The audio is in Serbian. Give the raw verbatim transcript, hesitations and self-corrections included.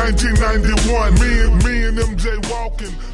nineteen ninety-one. Me and, me and M J walking.